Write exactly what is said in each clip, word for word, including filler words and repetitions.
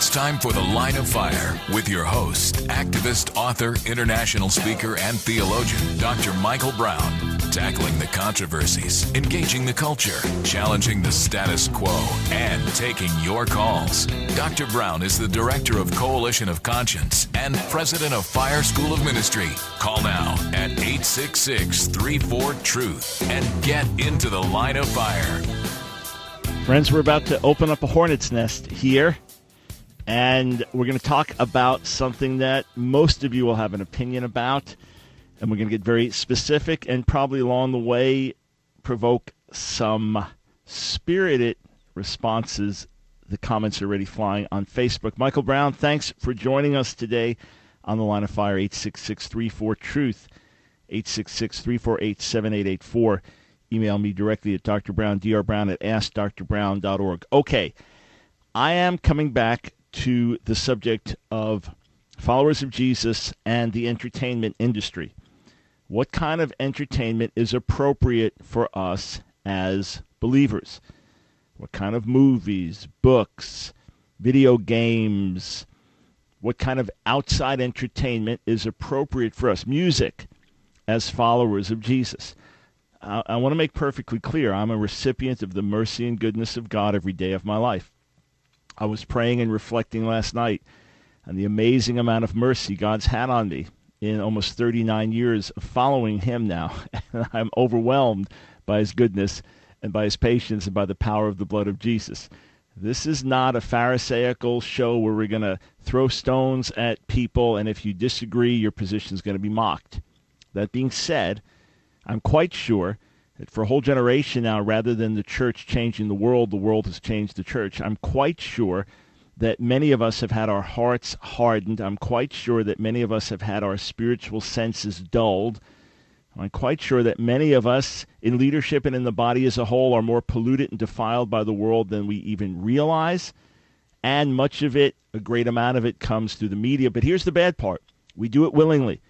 It's time for The Line of Fire with your host, activist, author, international speaker, and theologian, Doctor Michael Brown. Tackling the controversies, engaging the culture, challenging the status quo, and taking your calls. Doctor Brown is the director of Coalition of Conscience and president of Fire School of Ministry. Call now at eight six six, three four, truth and get into the Line of Fire. Friends, we're about to open up a hornet's nest here, and we're going to talk about something that most of you will have an opinion about, and we're going to get very specific and probably along the way provoke some spirited responses. The comments are already flying on Facebook. Michael Brown, thanks for joining us today on the Line of Fire. Eight six six, three four, truth, eight six six, three four eight, seven eight eight four. Email me directly at Doctor Brown, D R Brown at ask dr brown dot org. Okay, I am coming back to the subject of followers of Jesus and the entertainment industry. What kind of entertainment is appropriate for us as believers? What kind of movies, books, video games, what kind of outside entertainment is appropriate for us? Music as followers of Jesus. I, I want to make perfectly clear, I'm a recipient of the mercy and goodness of God every day of my life. I was praying and reflecting last night on the amazing amount of mercy God's had on me in almost thirty-nine years of following him now. And I'm overwhelmed by his goodness and by his patience and by the power of the blood of Jesus. This is not a Pharisaical show where we're going to throw stones at people, and if you disagree, your position is going to be mocked. That being said, I'm quite sure that for a whole generation now, rather than the church changing the world, the world has changed the church. I'm quite sure that many of us have had our hearts hardened. I'm quite sure that many of us have had our spiritual senses dulled. I'm quite sure that many of us in leadership and in the body as a whole are more polluted and defiled by the world than we even realize. And much of it, a great amount of it, comes through the media. But here's the bad part. We do it willingly.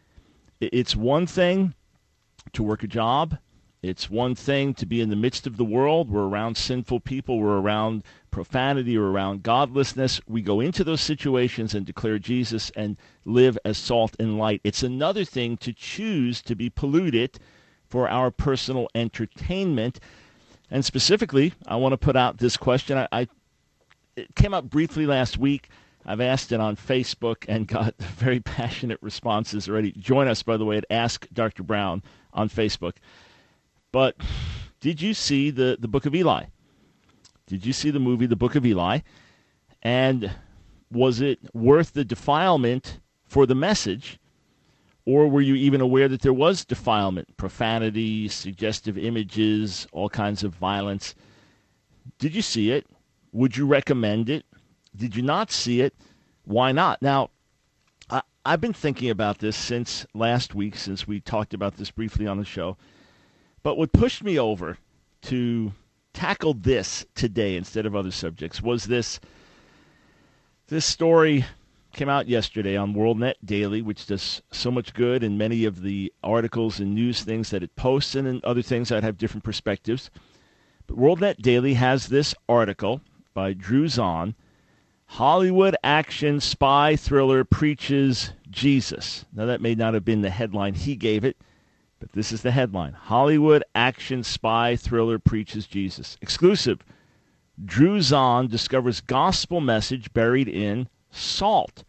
It's one thing to work a job. It's one thing to be in the midst of the world. We're around sinful people. We're around profanity. We're around godlessness. We go into those situations and declare Jesus and live as salt and light. It's another thing to choose to be polluted for our personal entertainment. And specifically, I want to put out this question. I, I it came up briefly last week. I've asked it on Facebook and got very passionate responses already. Join us, by the way, at Ask Doctor Brown on Facebook. But did you see the, the Book of Eli? Did you see the movie The Book of Eli? And was it worth the defilement for the message? Or were you even aware that there was defilement, profanity, suggestive images, all kinds of violence? Did you see it? Would you recommend it? Did you not see it? Why not? Now, I, I've been thinking about this since last week, since we talked about this briefly on the show. But what pushed me over to tackle this today instead of other subjects was this. This story came out yesterday on WorldNet Daily, which does so much good, and many of the articles and news things that it posts and in other things that have different perspectives. But WorldNet Daily has this article by Drew Zahn, Hollywood action spy thriller preaches Jesus. Now, that may not have been the headline he gave it, but this is the headline. Hollywood action spy thriller preaches Jesus. Exclusive. Drew Zahn discovers gospel message buried in salt.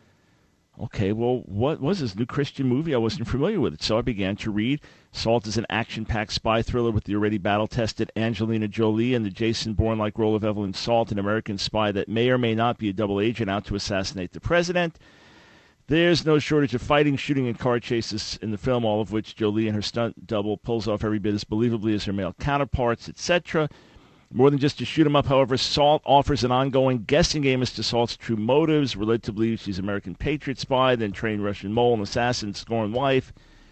Okay, well, what was this new Christian movie? I wasn't familiar with it, so I began to read. Salt is an action-packed spy thriller with the already battle-tested Angelina Jolie and the Jason Bourne-like role of Evelyn Salt, an American spy that may or may not be a double agent out to assassinate the president. There's no shortage of fighting, shooting, and car chases in the film, all of which Jolie and her stunt double pulls off every bit as believably as her male counterparts, et cetera. More than just to shoot him up, however, Salt offers an ongoing guessing game as to Salt's true motives. We're led to believe she's an American patriot spy, then trained Russian mole, an assassin, scorned wife.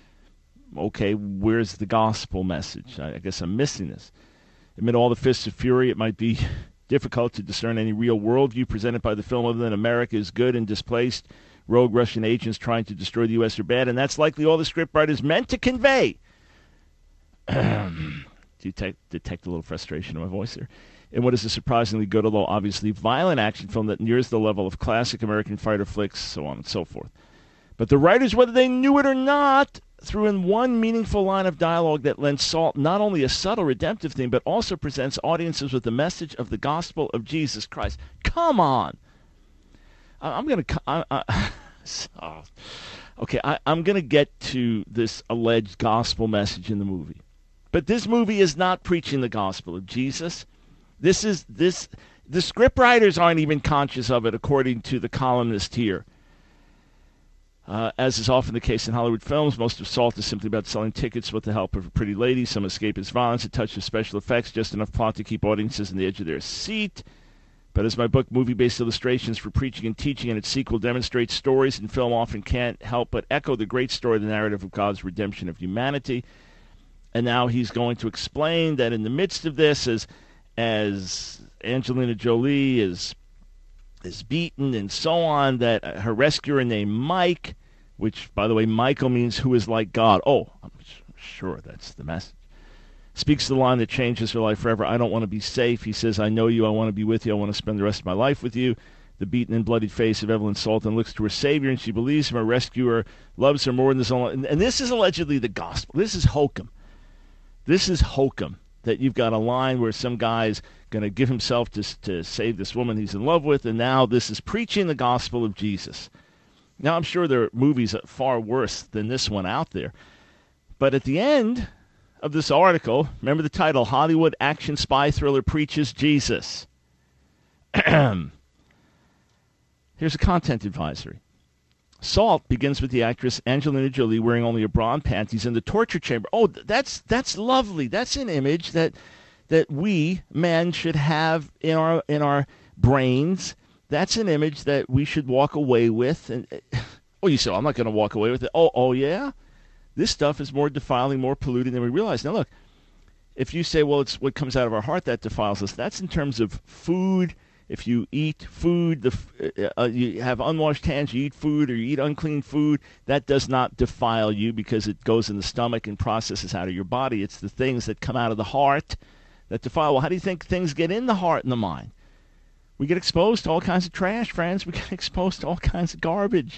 Okay, where's the gospel message? I guess I'm missing this. Amid all the fists of fury, it might be difficult to discern any real worldview presented by the film other than America is good and displaced rogue Russian agents trying to destroy the U S are bad, and that's likely all the scriptwriters meant to convey. detect, detect a little frustration in my voice here. in what is a surprisingly good, although obviously violent action film that nears the level of classic American fighter flicks, so on and so forth. But the writers, whether they knew it or not, threw in one meaningful line of dialogue that lends Salt not only a subtle redemptive theme, but also presents audiences with the message of the gospel of Jesus Christ. Come on. I, I'm going to... oh, okay, I, I'm going to get to this alleged gospel message in the movie. But this movie is not preaching the gospel of Jesus. This is... this. The scriptwriters aren't even conscious of it, according to the columnist here. Uh, as is often the case in Hollywood films, most of Salt is simply about selling tickets with the help of a pretty lady, some escapist violence, a touch of special effects, just enough plot to keep audiences on the edge of their seat. But as my book, Movie-Based Illustrations for Preaching and Teaching, and its sequel demonstrates, stories in film often can't help but echo the great story, the narrative of God's redemption of humanity. And now he's going to explain that in the midst of this, as as Angelina Jolie is is beaten and so on, that her rescuer named Mike, which, by the way, Michael means who is like God. Oh, I'm sure that's the message. Speaks the line that changes her life forever. I don't want to be safe. He says, I know you. I want to be with you. I want to spend the rest of my life with you. The beaten and bloodied face of Evelyn Salton looks to her Savior, and she believes him. Her rescuer loves her more than this. And, and this is allegedly the gospel. This is hokum. This is hokum, that you've got a line where some guy's going to give himself to, to save this woman he's in love with, and now this is preaching the gospel of Jesus. Now, I'm sure there are movies far worse than this one out there. But at the end of this article, remember the title, Hollywood Action Spy Thriller Preaches Jesus. Here's a content advisory. Salt begins with the actress Angelina Jolie wearing only a bra and panties in the torture chamber. Oh, that's that's lovely. That's an image that that we men should have in our in our brains. That's an image that we should walk away with. And oh, you say, I'm not going to walk away with it. Oh, oh yeah? This stuff is more defiling, more polluting than we realize. Now, look, if you say, well, it's what comes out of our heart that defiles us, that's in terms of food. If you eat food, the, uh, you have unwashed hands, you eat food, or you eat unclean food, that does not defile you because it goes in the stomach and processes out of your body. It's the things that come out of the heart that defile. Well, how do you think things get in the heart and the mind? We get exposed to all kinds of trash, friends. We get exposed to all kinds of garbage.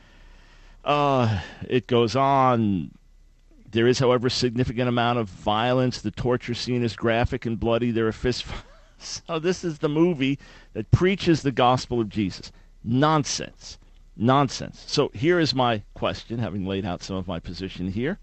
Uh, it goes on. There is, however, a significant amount of violence. The torture scene is graphic and bloody. There are fist fights. So this is the movie that preaches the gospel of Jesus. Nonsense. Nonsense. So here is my question, having laid out some of my position here.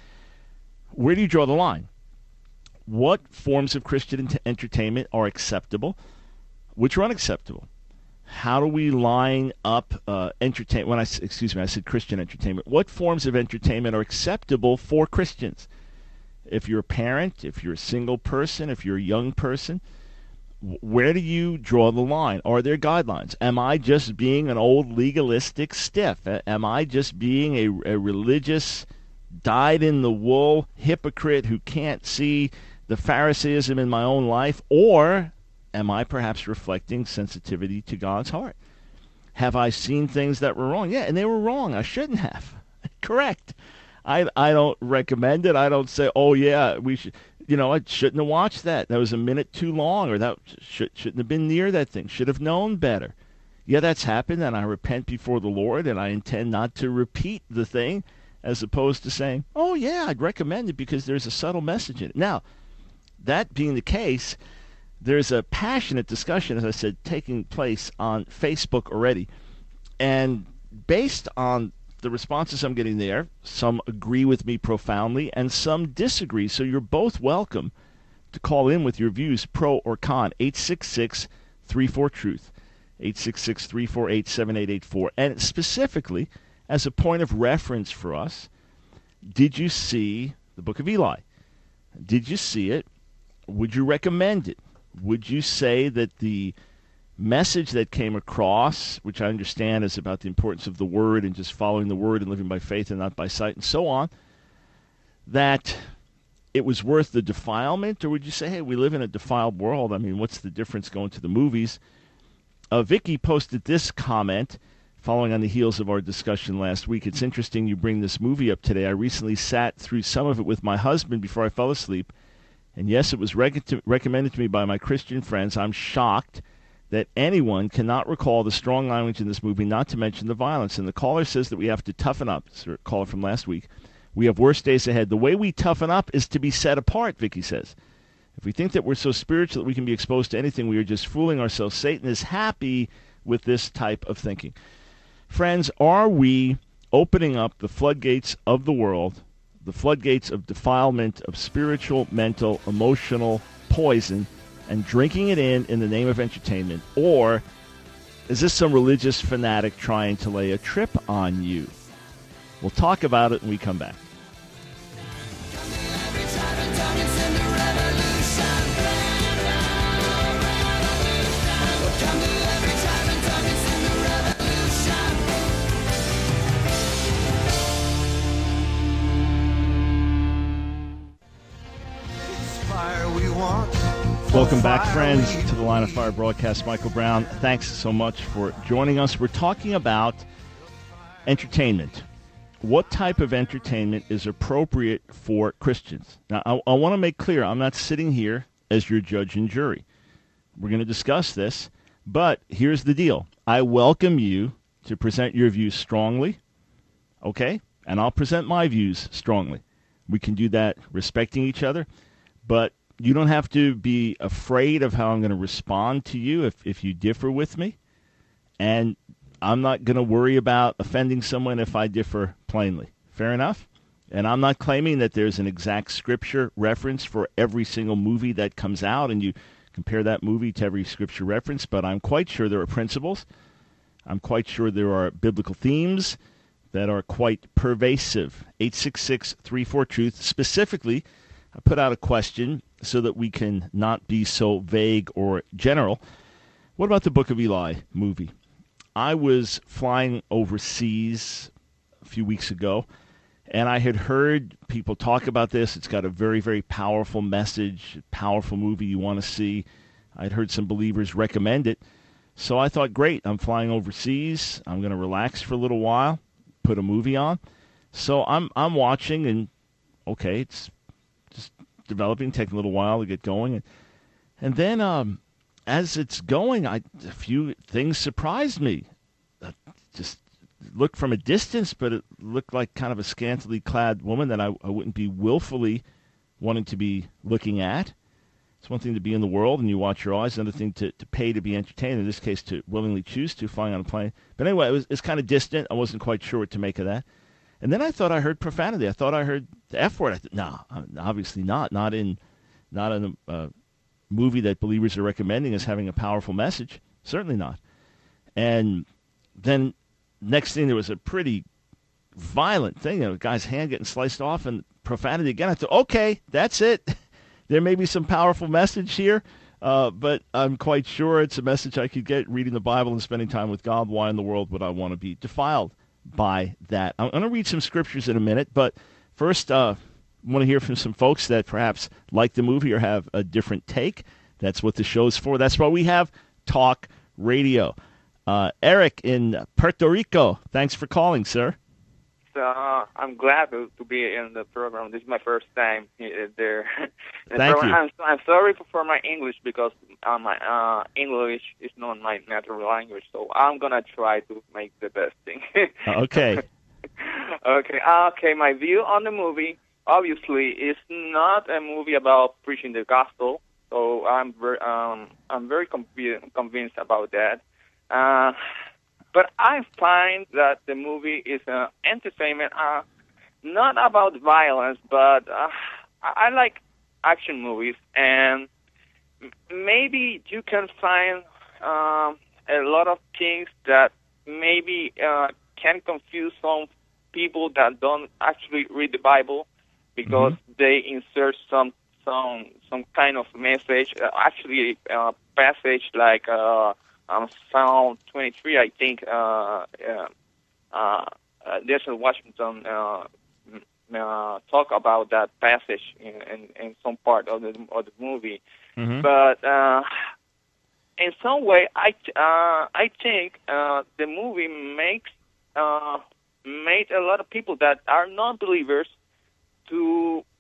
Where do you draw the line? What forms of Christian entertainment are acceptable? Which are unacceptable? How do we line up uh, entertain? When I excuse me, I said Christian entertainment. What forms of entertainment are acceptable for Christians? If you're a parent, if you're a single person, if you're a young person, where do you draw the line? Are there guidelines? Am I just being an old legalistic stiff? Am I just being a, a religious, dyed-in-the-wool hypocrite who can't see the Pharisaism in my own life? Or am I perhaps reflecting sensitivity to God's heart? Have I seen things that were wrong? Yeah, and they were wrong. I shouldn't have. Correct. I, I don't recommend it. I don't say, oh, yeah, we should. You know, I shouldn't have watched that. That was a minute too long, or that should, shouldn't have been near that thing. Should have known better. Yeah, that's happened, and I repent before the Lord, and I intend not to repeat the thing, as opposed to saying, oh, yeah, I'd recommend it because there's a subtle message in it. Now, that being the case, there's a passionate discussion, as I said, taking place on Facebook already. And based on the responses I'm getting there, some agree with me profoundly and some disagree. So you're both welcome to call in with your views, pro or con. eight six six, three four, truth. eight six six, three four eight, seven eight eight four. And specifically, as a point of reference for us, did you see the Book of Eli? Did you see it? Would you recommend it? Would you say that the message that came across, which I understand is about the importance of the Word and just following the Word and living by faith and not by sight and so on, that it was worth the defilement? Or would you say, hey, we live in a defiled world. I mean, what's the difference going to the movies? Uh, Vicky posted this comment following on the heels of our discussion last week. It's interesting you bring this movie up today. I recently sat through some of it with my husband before I fell asleep, And yes, it was rec- to, recommended to me by my Christian friends. I'm shocked that anyone cannot recall the strong language in this movie, not to mention the violence. And the caller says that we have to toughen up. It's a caller from last week. We have worse days ahead. The way we toughen up is to be set apart, Vicky says. If we think that we're so spiritual that we can be exposed to anything, we are just fooling ourselves. Satan is happy with this type of thinking. Friends, are we opening up the floodgates of the world, the floodgates of defilement, of spiritual, mental, emotional poison, and drinking it in in the name of entertainment? Or is this some religious fanatic trying to lay a trip on you? We'll talk about it when we come back. Welcome back, friends, to the Line of Fire broadcast. Michael Brown, thanks so much for joining us. We're talking about entertainment. What type of entertainment is appropriate for Christians? Now, I, I want to make clear, I'm not sitting here as your judge and jury. We're going to discuss this, but here's the deal. I welcome you to present your views strongly, okay? And I'll present my views strongly. We can do that respecting each other, but you don't have to be afraid of how I'm going to respond to you if, if you differ with me. And I'm not going to worry about offending someone if I differ plainly. Fair enough? And I'm not claiming that there's an exact scripture reference for every single movie that comes out, and you compare that movie to every scripture reference, but I'm quite sure there are principles. I'm quite sure there are biblical themes that are quite pervasive. eight six six, three four, truth. Specifically, I put out a question so that we can not be so vague or general. What about the Book of Eli movie? I was flying overseas a few weeks ago, and I had heard people talk about this. It's got a very, very powerful message, powerful movie you want to see. I'd heard some believers recommend it. So I thought, great, I'm flying overseas. I'm going to relax for a little while, put a movie on. So I'm I'm watching, and okay, it's just developing, taking a little while to get going. And, and then um, as it's going, I, a few things surprised me. I just looked from a distance, but it looked like kind of a scantily clad woman that I, I wouldn't be willfully wanting to be looking at. It's one thing to be in the world and you watch your eyes, another thing to, to pay to be entertained, in this case to willingly choose to, flying on a plane. But anyway, it was, it's kind of distant. I wasn't quite sure what to make of that. And then I thought I heard profanity. I thought I heard the F word. I thought, no, obviously not. Not in, not in a uh, movie that believers are recommending as having a powerful message. Certainly not. And then next thing, there was a pretty violent thing. You know, a guy's hand getting sliced off and profanity again. I thought, okay, that's it. There may be some powerful message here, uh, but I'm quite sure it's a message I could get reading the Bible and spending time with God. Why in the world would I want to be defiled by that? I'm going to read some scriptures in a minute, but first uh, I want to hear from some folks that perhaps like the movie or have a different take. That's what the show's for. That's why we have Talk Radio. Uh, Eric in Puerto Rico, thanks for calling, sir. Uh, I'm glad to, to be in the program. This is my first time here, there. The Thank program. you. I'm, I'm sorry for, for my English because uh, my uh, English is not my natural language, so I'm going to try to make the best thing. Okay. okay. Okay, my view on the movie, obviously, is not a movie about preaching the gospel, so I'm very, um, I'm very conv- convinced about that. Uh, But I find that the movie is an entertainment, uh, not about violence, but uh, I like action movies, and maybe you can find um, a lot of things that maybe uh, can confuse some people that don't actually read the Bible, because mm-hmm. they insert some some some kind of message, uh, actually a passage like. Uh, Um, Psalm twenty-three, I think, uh, uh, uh, Denzel Washington uh, uh, talk about that passage in, in, in some part of the of the movie. Mm-hmm. But uh, in some way, I uh, I think uh, the movie makes uh, made a lot of people that are non-believers to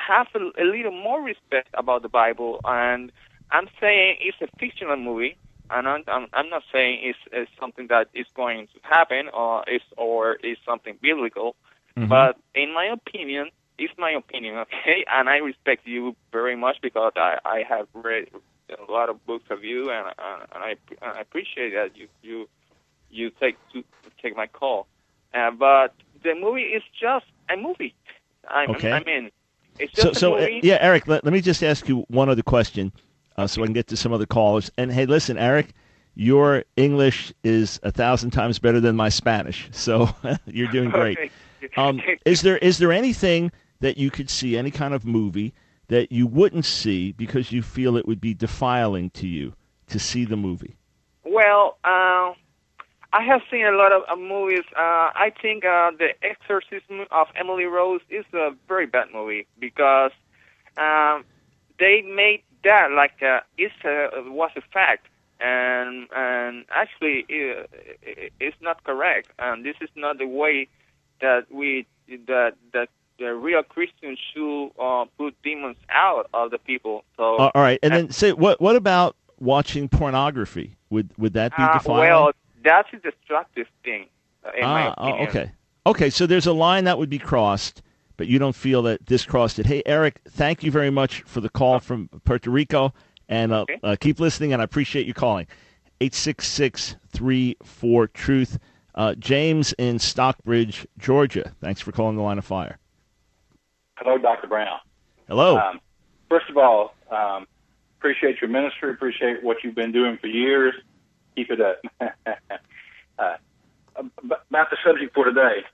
have a, a little more respect about the Bible. And I'm saying it's a fictional movie, and I'm I'm, I'm not saying it's, it's something that is going to happen or is or is something biblical. Mm-hmm. But in my opinion, it's my opinion, okay? And I respect you very much because I, I have read a lot of books of you, and, uh, and I I appreciate that you you you take to take my call. Uh, but the movie is just a movie. I, okay. I mean, it's just so, a so movie. Uh, yeah, Eric, let, let me just ask you one other question uh, so I can get to some other callers. And, hey, listen, Eric, your English is a thousand times better than my Spanish, so you're doing great. Okay. Um, is there is there anything that you could see, any kind of movie, that you wouldn't see because you feel it would be defiling to you to see the movie? Well, uh, I have seen a lot of uh, movies. Uh, I think uh, The Exorcism of Emily Rose is a very bad movie because um, they made that like uh, it's a, was a fact, and and actually it, it, it's not correct. And this is not the way that we that that the real Christians should uh, put demons out of the people. So uh, all right, and then say what what about watching pornography? Would would that be uh, defiling? Well, that's a destructive thing, uh, in ah, my opinion. Oh, okay. Okay, so there's a line that would be crossed, but you don't feel that this crossed it. Hey, Eric, thank you very much for the call from Puerto Rico, and uh, Okay. uh, keep listening, and I appreciate you calling. eight six six, three four, TRUTH. Uh, James in Stockbridge, Georgia. Thanks for calling the Line of Fire. Hello, Doctor Brown. Hello. Um, first of all, um, appreciate your ministry, appreciate what you've been doing for years. Keep it up. uh, about the subject for today,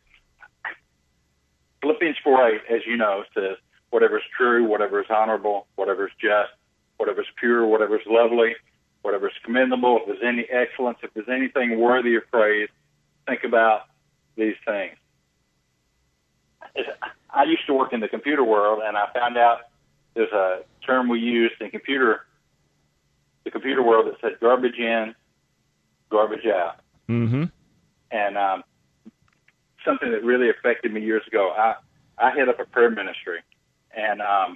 Philippians four eight, as you know, says, whatever is true, whatever is honorable, whatever is just, whatever is pure, whatever is lovely, whatever is commendable, if there's any excellence, if there's anything worthy of praise, think about these things. I used to work in the computer world, and I found out there's a term we used in computer, the computer world that said garbage in, garbage out. Mm-hmm. And um, something that really affected me years ago, I, I head up a prayer ministry. And um,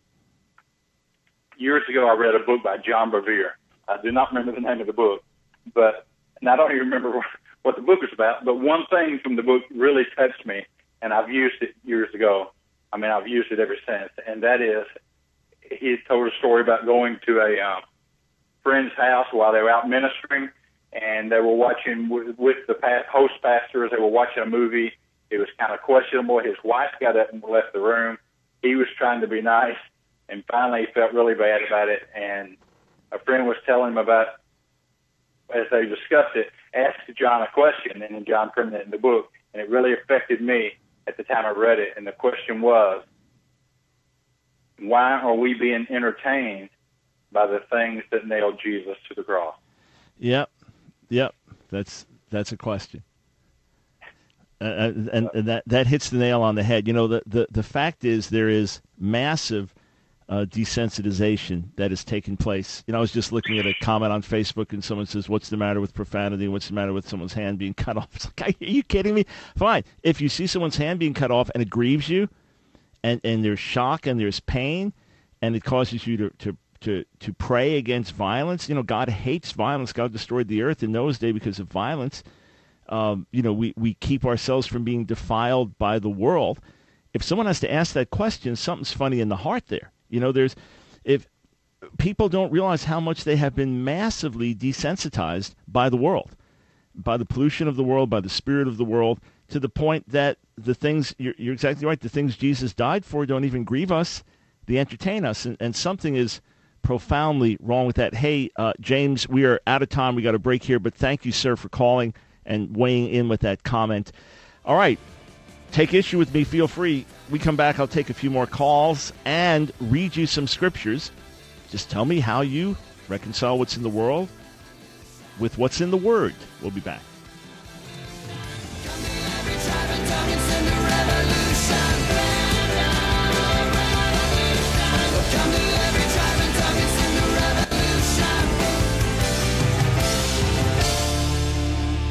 years ago, I read a book by John Bevere. I do not remember the name of the book, but and I don't even remember what the book was about. But one thing from the book really touched me, and I've used it years ago. I mean, I've used it ever since. And that is, he told a story about going to a um, friend's house while they were out ministering, and they were watching with, with the past, host pastors. They were watching a movie. It was kind of questionable. His wife got up and left the room. He was trying to be nice, and finally he felt really bad about it. And a friend was telling him about, as they discussed it, asked John a question, and then John printed it in the book, and it really affected me at the time I read it. And the question was, why are we being entertained by the things that nailed Jesus to the cross? Yep, yep. That's that's a question, uh, and, and that that hits the nail on the head. You know, the the, the fact is there is massive uh, desensitization that has taken place. You know, I was just looking at a comment on Facebook, and someone says, "What's the matter with profanity? What's the matter with someone's hand being cut off?" It's like, are you kidding me? Fine, if you see someone's hand being cut off and it grieves you, and and there's shock and there's pain, and it causes you to to to to pray against violence. You know, God hates violence. God destroyed the earth in Noah's day because of violence. Um, you know, we, we keep ourselves from being defiled by the world. If someone has to ask that question, something's funny in the heart there. You know, there's if people don't realize how much they have been massively desensitized by the world, by the pollution of the world, by the spirit of the world, to the point that the things, you're, you're exactly right, the things Jesus died for don't even grieve us, they entertain us. And, and something is profoundly wrong with that. Hey, uh, James, we are out of time. We got a break here, but thank you, sir, for calling and weighing in with that comment. All right, take issue with me. Feel free. We come back, I'll take a few more calls and read you some scriptures. Just tell me how you reconcile what's in the world with what's in the Word. We'll be back.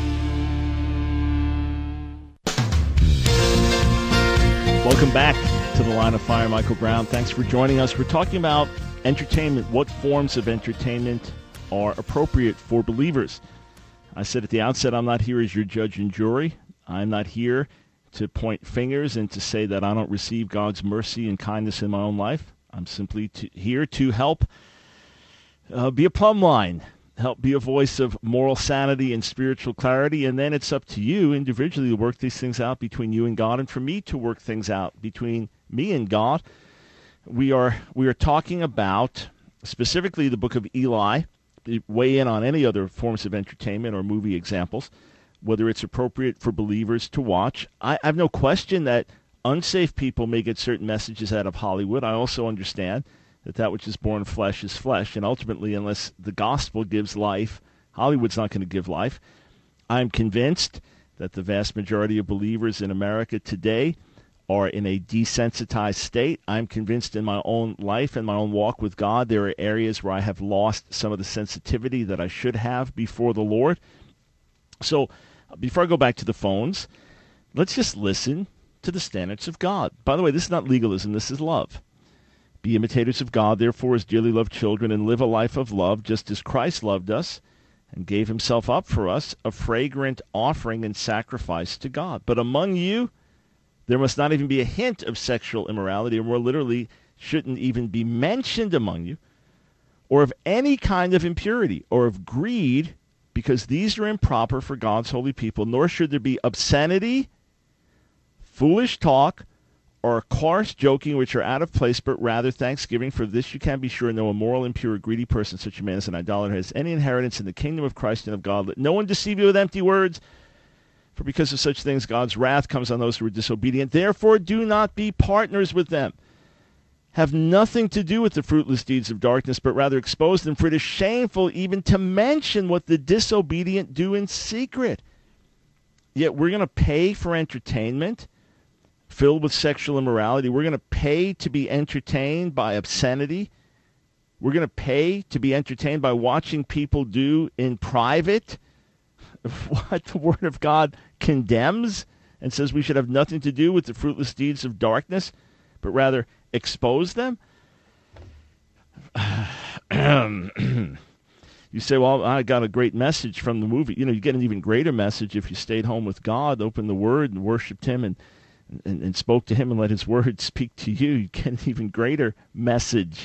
Welcome back to the Line of Fire. Michael Brown, thanks for joining us. We're talking about entertainment. What forms of entertainment are appropriate for believers? I said at the outset, I'm not here as your judge and jury. I'm not here to point fingers and to say that I don't receive God's mercy and kindness in my own life. I'm simply to, here to help uh, be a plumb line, help be a voice of moral sanity and spiritual clarity, and then it's up to you individually to work these things out between you and God, and for me to work things out between me and God. We are we are talking about specifically the book of Eli. Weigh in on any other forms of entertainment or movie examples, whether it's appropriate for believers to watch. I, I have no question that unsafe people may get certain messages out of Hollywood. I also understand that that which is born of flesh is flesh, and ultimately, unless the gospel gives life, Hollywood's not going to give life. I'm convinced that the vast majority of believers in America today are in a desensitized state. I'm convinced in my own life and my own walk with God, there are areas where I have lost some of the sensitivity that I should have before the Lord. So before I go back to the phones, let's just listen to the standards of God. By the way, this is not legalism, this is love. Be imitators of God, therefore, as dearly loved children, and live a life of love, just as Christ loved us and gave himself up for us, a fragrant offering and sacrifice to God. But among you, there must not even be a hint of sexual immorality, or more literally, shouldn't even be mentioned among you, or of any kind of impurity, or of greed, because these are improper for God's holy people, nor should there be obscenity, foolish talk, or coarse joking, which are out of place, but rather thanksgiving. For this you can be sure no immoral, impure, greedy person, such a man as an idolater, has any inheritance in the kingdom of Christ and of God. Let no one deceive you with empty words, for because of such things God's wrath comes on those who are disobedient. Therefore do not be partners with them. Have nothing to do with the fruitless deeds of darkness, but rather expose them, for it is shameful even to mention what the disobedient do in secret. Yet we're going to pay for entertainment filled with sexual immorality. We're going to pay to be entertained by obscenity. We're going to pay to be entertained by watching people do in private what the Word of God condemns and says we should have nothing to do with the fruitless deeds of darkness, but rather expose them. You say, well, I got a great message from the movie. You know, you get an even greater message if you stayed home with God, opened the Word, and worshiped Him, and And, and spoke to him and let his word speak to you. You get an even greater message.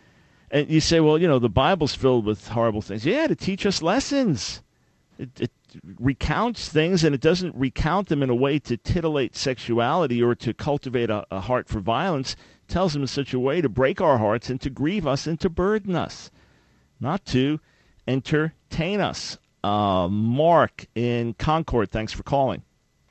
And you say, well, you know, the Bible's filled with horrible things. Yeah, to teach us lessons. It, it recounts things, and it doesn't recount them in a way to titillate sexuality or to cultivate a, a heart for violence. It tells them in such a way to break our hearts and to grieve us and to burden us, not to entertain us. Uh, Mark in Concord, thanks for calling.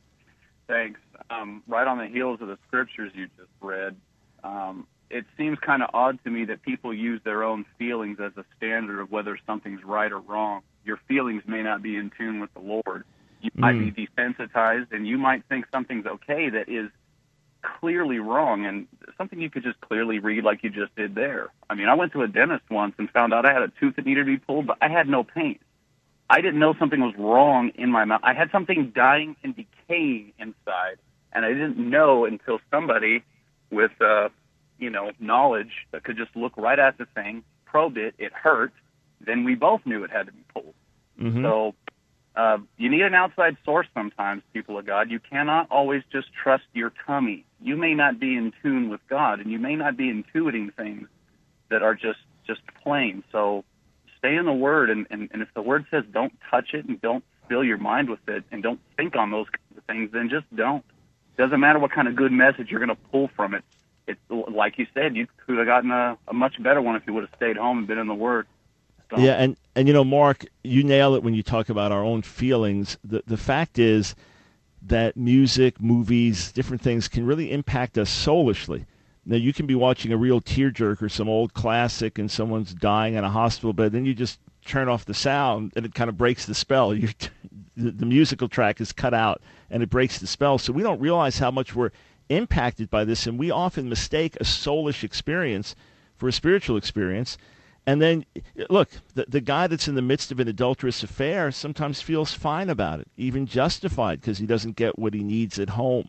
Thanks. Um, right on the heels of the scriptures you just read, um, it seems kind of odd to me that people use their own feelings as a standard of whether something's right or wrong. Your feelings may not be in tune with the Lord. You mm. might be desensitized, and you might think something's okay that is clearly wrong, and something you could just clearly read like you just did there. I mean, I went to a dentist once and found out I had a tooth that needed to be pulled, but I had no pain. I didn't know something was wrong in my mouth. I had something dying and decaying inside. And I didn't know until somebody with, uh, you know, knowledge that could just look right at the thing, probed it, it hurt, then we both knew it had to be pulled. Mm-hmm. So uh, you need an outside source sometimes, people of God. You cannot always just trust your tummy. You may not be in tune with God, and you may not be intuiting things that are just, just plain. So stay in the Word, and, and, and if the Word says don't touch it and don't fill your mind with it and don't think on those kinds of things, then just don't. Doesn't matter what kind of good message you're going to pull from it. It's like you said, you could have gotten a, a much better one if you would have stayed home and been in the Word. So. Yeah, and, and you know, Mark, you nail it when you talk about our own feelings. The the fact is that music, movies, different things can really impact us soulishly. Now, you can be watching a real tearjerker, some old classic, and someone's dying in a hospital bed, then you just turn off the sound, and it kind of breaks the spell. You're t- the, the musical track is cut out, and it breaks the spell. So we don't realize how much we're impacted by this, and we often mistake a soulish experience for a spiritual experience. And then, look, the, the guy that's in the midst of an adulterous affair sometimes feels fine about it, even justified, because he doesn't get what he needs at home.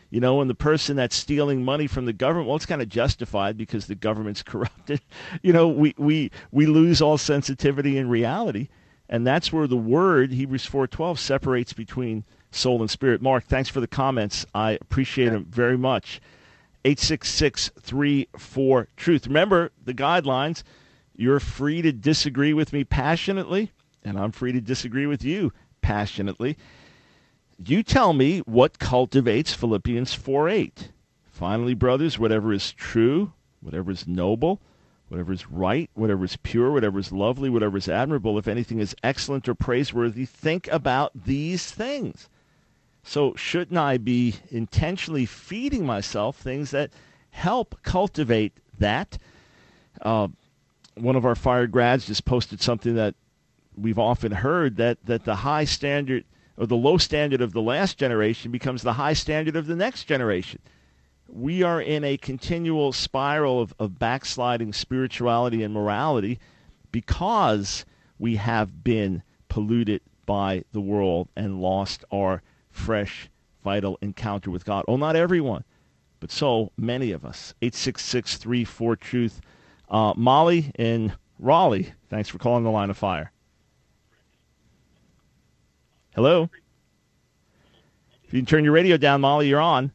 You know, and the person that's stealing money from the government, well, it's kind of justified because the government's corrupted. You know, we, we, we lose all sensitivity in reality. And that's where the word, Hebrews four twelve, separates between soul and spirit. Mark, thanks for the comments. I appreciate them very much. eight six six, three four, truth. Remember the guidelines. You're free to disagree with me passionately, and I'm free to disagree with you passionately. You tell me what cultivates Philippians four eight. Finally, brothers, whatever is true, whatever is noble, whatever is right, whatever is pure, whatever is lovely, whatever is admirable, if anything is excellent or praiseworthy, think about these things. So shouldn't I be intentionally feeding myself things that help cultivate that? Uh, one of our fired grads just posted something that we've often heard, that, that the high standard or the low standard of the last generation becomes the high standard of the next generation. We are in a continual spiral of, of backsliding spirituality and morality because we have been polluted by the world and lost our fresh, vital encounter with God. Oh, not everyone, but so many of us. eight six six, three four, truth. Uh, Molly in Raleigh, thanks for calling the Line of Fire. Hello? If you can turn your radio down, Molly, you're on.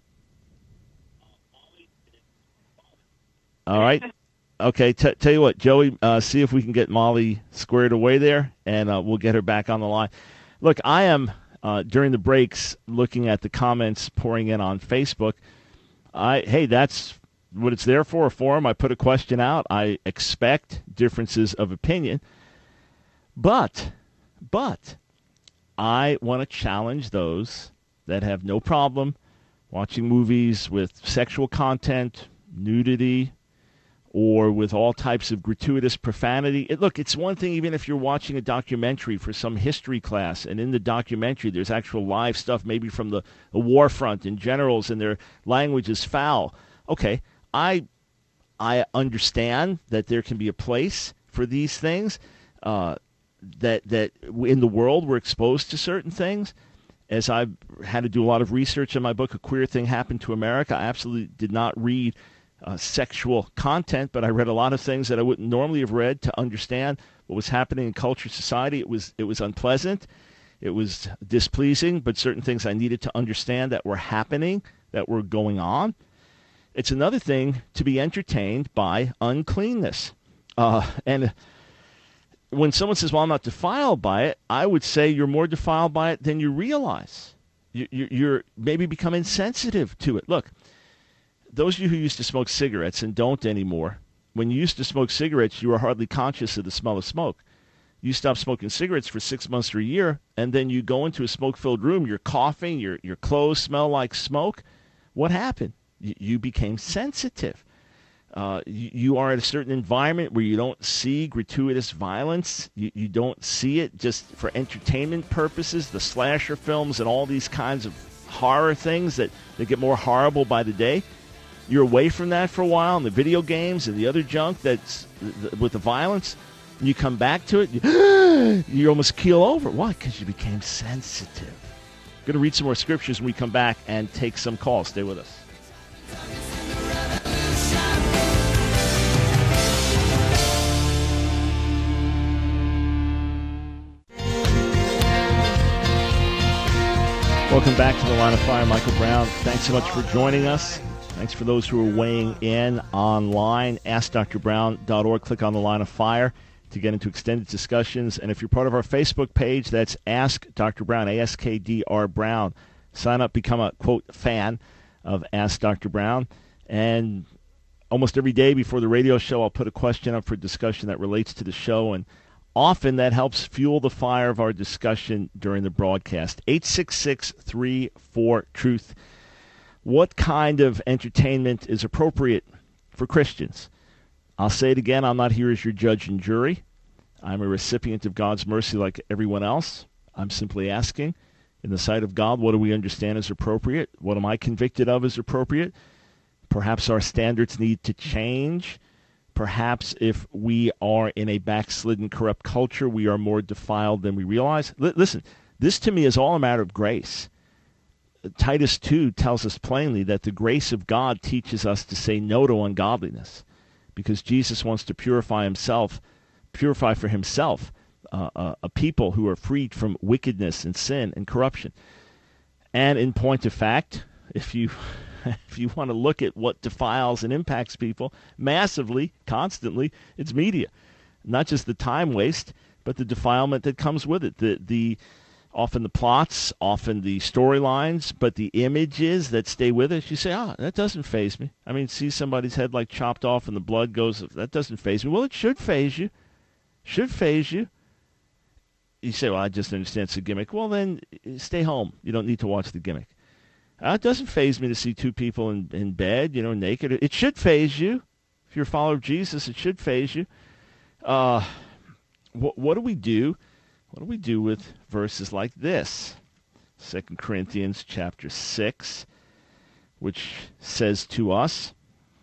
All right. Okay, t- tell you what, Joey, uh, see if we can get Molly squared away there, and uh, we'll get her back on the line. Look, I am, uh, during the breaks, looking at the comments pouring in on Facebook. I Hey, that's what it's there for, a forum. I put a question out. I expect differences of opinion. But, but, I want to challenge those that have no problem watching movies with sexual content, nudity, or with all types of gratuitous profanity. It, look, it's one thing even if you're watching a documentary for some history class, and in the documentary there's actual live stuff, maybe from the, the war front and generals, and their language is foul. Okay, I I understand that there can be a place for these things, uh, that, that in the world we're exposed to certain things. As I've had to do a lot of research in my book, A Queer Thing Happened to America, I absolutely did not read Uh, sexual content, but I read a lot of things that I wouldn't normally have read to understand what was happening in culture, society. It was it was unpleasant, it was displeasing, but certain things I needed to understand that were happening, that were going on. It's another thing to be entertained by uncleanness. Uh, and when someone says, well, I'm not defiled by it, I would say you're more defiled by it than you realize. You, you, you're maybe become insensitive to it. Look, those of you who used to smoke cigarettes and don't anymore, when you used to smoke cigarettes, you were hardly conscious of the smell of smoke. You stop smoking cigarettes for six months or a year, and then you go into a smoke-filled room, you're coughing, your your clothes smell like smoke. What happened? You, you became sensitive. Uh, you, you are in a certain environment where you don't see gratuitous violence. You, you don't see it just for entertainment purposes, the slasher films and all these kinds of horror things that, that get more horrible by the day. You're away from that for a while, and the video games and the other junk that's th- with the violence, and you come back to it, you, you almost keel over. Why? Because you became sensitive. I'm going to read some more scriptures when we come back and take some calls. Stay with us. Welcome back to the Line of Fire. Michael Brown, thanks so much for joining us. Thanks for those who are weighing in online. ask dr brown dot org. Click on the Line of Fire to get into extended discussions. And if you're part of our Facebook page, that's Ask Doctor Brown, A S K D R Brown. Sign up, become a, quote, fan of Ask Doctor Brown. And almost every day before the radio show, I'll put a question up for discussion that relates to the show. And often that helps fuel the fire of our discussion during the broadcast. eight six six, three four, truth. What kind of entertainment is appropriate for Christians? I'll say it again, I'm not here as your judge and jury. I'm a recipient of God's mercy like everyone else. I'm simply asking, in the sight of God, what do we understand as appropriate? What am I convicted of as appropriate? Perhaps our standards need to change. Perhaps if we are in a backslidden, corrupt culture, we are more defiled than we realize. L- listen, this to me is all a matter of grace. Titus two tells us plainly that the grace of God teaches us to say no to ungodliness, because Jesus wants to purify himself, purify for himself uh, a, a people who are freed from wickedness and sin and corruption. And in point of fact, if you if you want to look at what defiles and impacts people massively, constantly, it's media. Not just the time waste, but the defilement that comes with it. The the often the plots, often the storylines, but the images that stay with us. You say, ah, that doesn't faze me. I mean, see somebody's head like chopped off and the blood goes, that doesn't faze me. Well, it should faze you. Should faze you. You say, well, I just understand it's a gimmick. Well, then stay home. You don't need to watch the gimmick. Uh, it doesn't faze me to see two people in, in bed, you know, naked. It should faze you. If you're a follower of Jesus, it should faze you. Uh, what, what do we do? What do we do with verses like this? Second Corinthians chapter six, which says to us,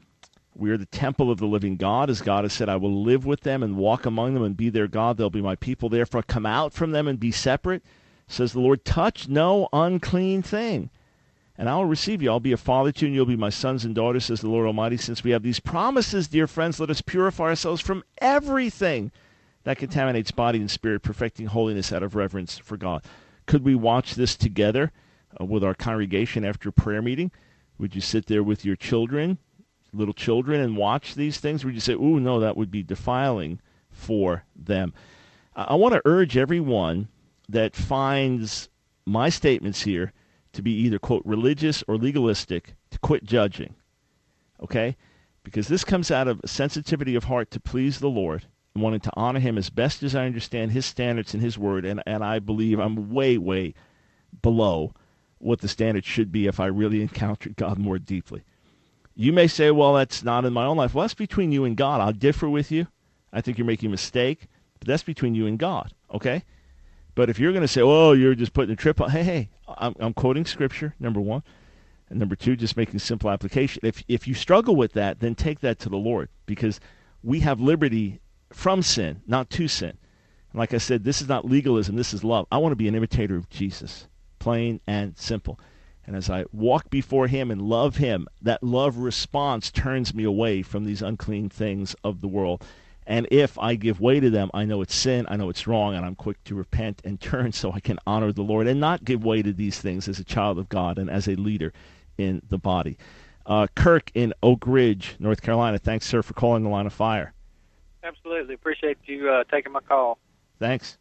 we are the temple of the living God. As God has said, I will live with them and walk among them and be their God. They'll be my people. Therefore, come out from them and be separate. Says the Lord, touch no unclean thing, and I will receive you. I'll be a father to you, and you'll be my sons and daughters, says the Lord Almighty. Since we have these promises, dear friends, let us purify ourselves from everything that contaminates body and spirit, perfecting holiness out of reverence for God. Could we watch this together uh, with our congregation after a prayer meeting? Would you sit there with your children, little children, and watch these things? Or would you say, ooh, no, that would be defiling for them? Uh, I want to urge everyone that finds my statements here to be either, quote, religious or legalistic to quit judging, okay? Because this comes out of a sensitivity of heart to please the Lord and wanting to honor him as best as I understand his standards and his word, and, and I believe I'm way, way below what the standard should be if I really encountered God more deeply. You may say, well, that's not in my own life. Well, that's between you and God. I'll differ with you. I think you're making a mistake, but that's between you and God, okay? But if you're going to say, oh, you're just putting a trip on, hey, hey, I'm, I'm quoting Scripture, number one. And number two, just making simple application. If if you struggle with that, then take that to the Lord, because we have liberty from sin, not to sin. And like I said, this is not legalism, this is love. I want to be an imitator of Jesus, plain and simple. And as I walk before him and love him, that love response turns me away from these unclean things of the world. And if I give way to them, I know it's sin, I know it's wrong, and I'm quick to repent and turn so I can honor the Lord and not give way to these things as a child of God and as a leader in the body. Uh, Kirk in Oak Ridge, North Carolina. Thanks, sir, for calling the Line of Fire. Absolutely. Appreciate you uh, taking my call. Thanks.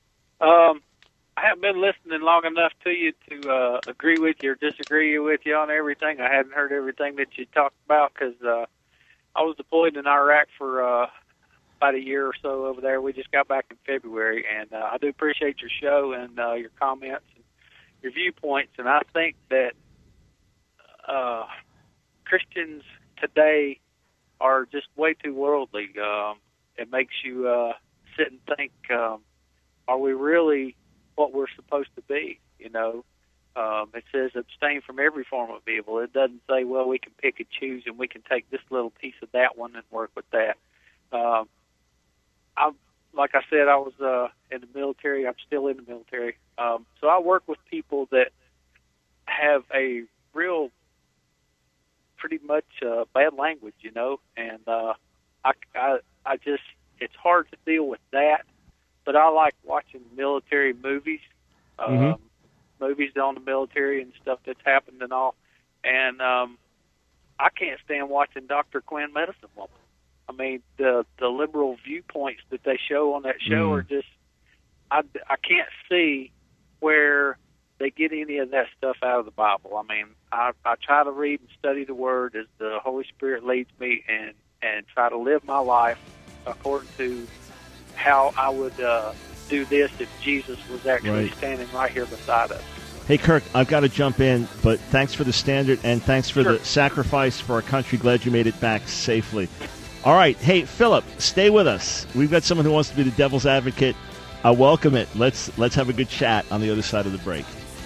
Um, I haven't been listening long enough to you to uh, agree with you or disagree with you on everything. I hadn't heard everything that you talked about because uh, I was deployed in Iraq for uh, about a year or so over there. We just got back in February, and uh, I do appreciate your show and uh, your comments and your viewpoints, and I think that uh, Christians today are just way too worldly. Um, it makes you uh, sit and think, um, are we really what we're supposed to be? You know, um, it says abstain from every form of evil. It doesn't say, well, we can pick and choose and we can take this little piece of that one and work with that. Um, I, like I said, I was uh, in the military. I'm still in the military. Um, so I work with people that have a real pretty much uh, bad language, you know, and uh, I, I, I just, it's hard to deal with that, but I like watching military movies, um, mm-hmm. movies on the military and stuff that's happened and all, and um, I can't stand watching Doctor Quinn, Medicine Woman. I mean, the the liberal viewpoints that they show on that show mm. are just, I, I can't see where they get any of that stuff out of the Bible. I mean, I, I try to read and study the Word as the Holy Spirit leads me, and, and try to live my life according to how I would uh, do this if Jesus was actually right. standing right here beside us. Hey, Kirk, I've got to jump in, but thanks for the standard, and thanks for sure. the sacrifice for our country. Glad you made it back safely. All right. Hey, Philip, stay with us. We've got someone who wants to be the devil's advocate. I welcome it. Let's let's have a good chat on the other side of the break.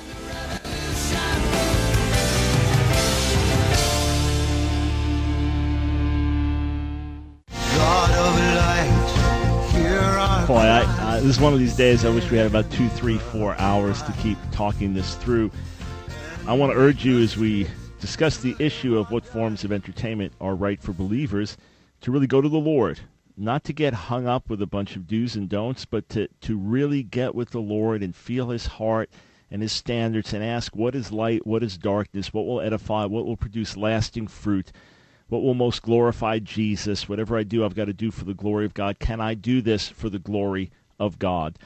Boy, I, uh, this is one of these days I wish we had about two, three, four hours to keep talking this through. I want to urge you as we discuss the issue of what forms of entertainment are right for believers to really go to the Lord, not to get hung up with a bunch of do's and don'ts, but to, to really get with the Lord and feel his heart and his standards and ask what is light, what is darkness, what will edify, what will produce lasting fruit, what will most glorify Jesus. Whatever I do, I've got to do for the glory of God. Can I do this for the glory of God?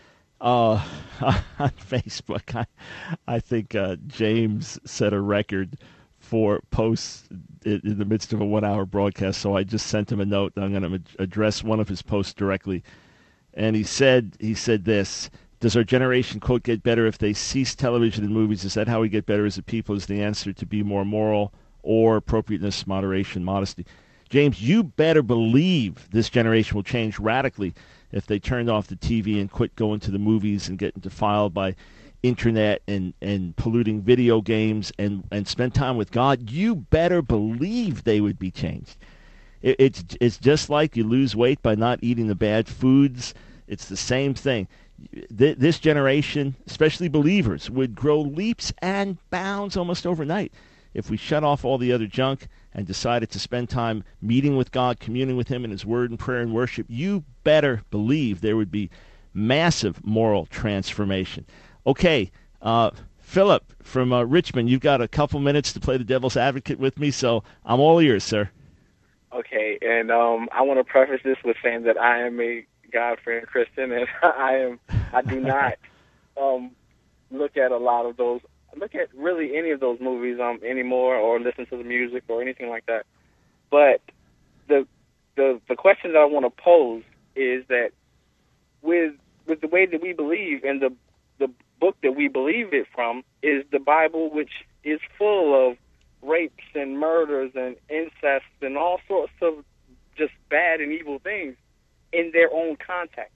Uh, on Facebook, I, I think uh, James set a record for posts in, in the midst of a one-hour broadcast, so I just sent him a note. I'm going to address one of his posts directly. And he said, he said this, does our generation, quote, get better if they cease television and movies? Is that how we get better as a people? Is the answer to be more moral or appropriateness, moderation, modesty? James, you better believe this generation will change radically if they turned off the T V and quit going to the movies and getting defiled by internet and, and polluting video games and, and spend time with God. You better believe they would be changed. It, it's, it's just like you lose weight by not eating the bad foods. It's the same thing. Th- this generation, especially believers, would grow leaps and bounds almost overnight if we shut off all the other junk and decided to spend time meeting with God, communing with him in his word and prayer and worship. You better believe there would be massive moral transformation. Okay, uh, Philip from uh, Richmond, you've got a couple minutes to play the devil's advocate with me, so I'm all ears, sir. Okay, and um, I want to preface this with saying that I am a God-fearing Christian, and I am I do not um, look at a lot of those. Look at really any of those movies um anymore, or listen to the music or anything like that. But the the the question that I want to pose is that with with the way that we believe and the the book that we believe it from is the Bible, which is full of rapes and murders and incest and all sorts of just bad and evil things in their own context.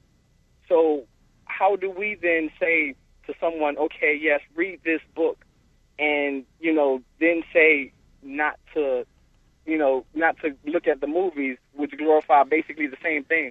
So how do we then say to someone, okay, yes, read this book, and, you know, then say not to, you know, not to look at the movies, which glorify basically the same thing?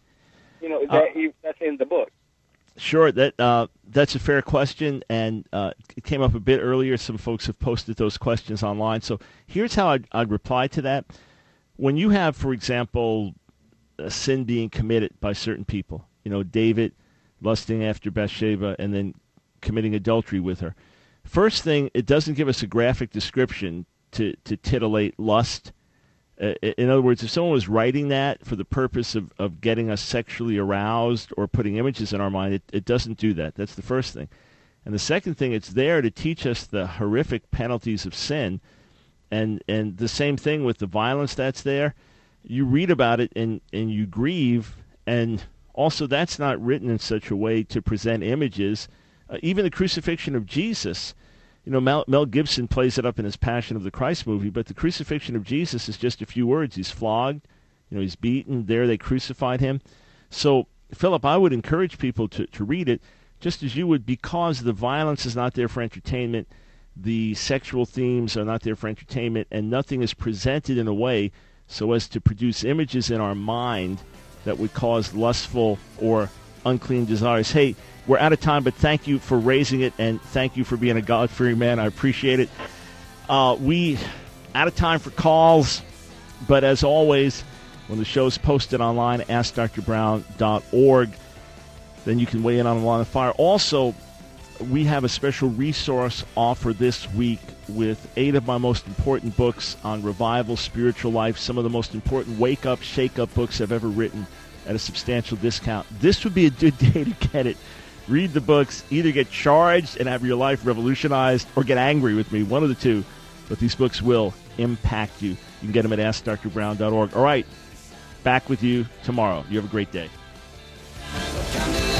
You know, that, uh, that's in the book. Sure, that uh, that's a fair question, and uh, it came up a bit earlier. Some folks have posted those questions online. So here's how I'd, I'd reply to that. When you have, for example, a sin being committed by certain people, you know, David lusting after Bathsheba and then committing adultery with her. First thing, it doesn't give us a graphic description to, to titillate lust. Uh, in other words, if someone was writing that for the purpose of, of getting us sexually aroused or putting images in our mind, it, it doesn't do that. That's the first thing. And the second thing, it's there to teach us the horrific penalties of sin. And and the same thing with the violence that's there. You read about it and, and you grieve, and also that's not written in such a way to present images. Uh, even the crucifixion of Jesus, you know, Mel, Mel Gibson plays it up in his Passion of the Christ movie, but the crucifixion of Jesus is just a few words. He's flogged, you know, he's beaten. There they crucified him. So, Philip, I would encourage people to, to read it, just as you would, because the violence is not there for entertainment, the sexual themes are not there for entertainment, and nothing is presented in a way so as to produce images in our mind that would cause lustful or unclean desires. Hey, we're out of time, but thank you for raising it, and thank you for being a God-fearing man. I appreciate it. Uh, we out of time for calls, but as always, when the show's posted online, ask dr brown dot org, then you can weigh in on the line of fire. Also, we have a special resource offer this week with eight of my most important books on revival, spiritual life, some of the most important wake-up, shake-up books I've ever written at a substantial discount. This would be a good day to get it. Read the books, either get charged and have your life revolutionized or get angry with me, one of the two. But these books will impact you. You can get them at ask dr brown dot org. All right, back with you tomorrow. You have a great day.